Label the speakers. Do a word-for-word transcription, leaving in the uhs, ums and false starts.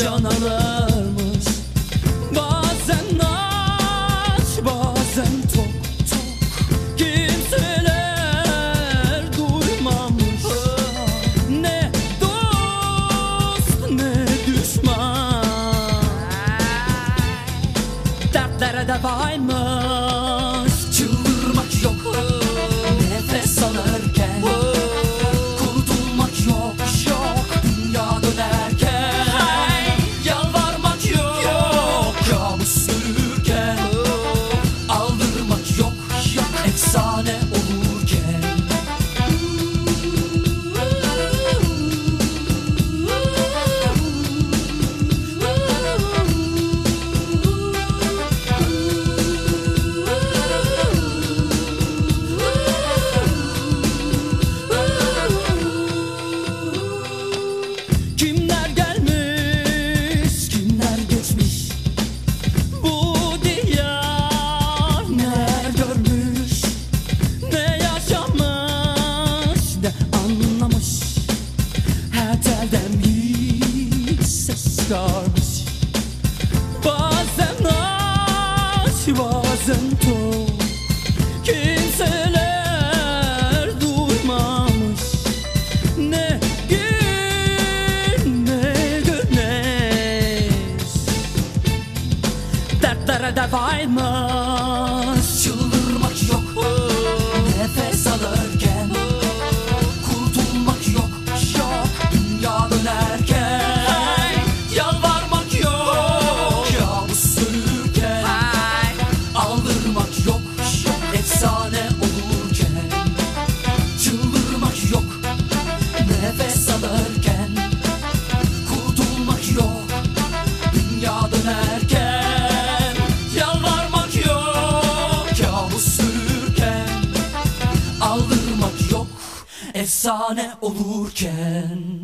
Speaker 1: can alırmış. Bazen aç, bazen tok tok, kimseler duymamış. Ne dost ne düşman, dertlere devaymış. Çıldırmak yok nefes alırken, kurtulmak yok yok dünya dönerken, yalvarmak yok kabus görürken, aldırmak yok yok efsane olurken. Kimler gelmiş, kimler geçmiş, bu diyar neler görmüş, ne yaşamış, ne anlamış. Her telden hiç ses kalmış. Bazen aç, bazen tok, kimseler duymamış. Ne gün ne güneş, dertlere devaymış. Çıldırmak yok nefes alırken, kurtulmak yok yok dünya dönerken, yalvarmak yok kabus görürken, aldırmak yok yok efsane olurken. Çıldırmak yok nefes alırken, kurtulmak yok dünya dönerken, yalvarmak yok kabus görürken, aldırmak yok efsane olurken.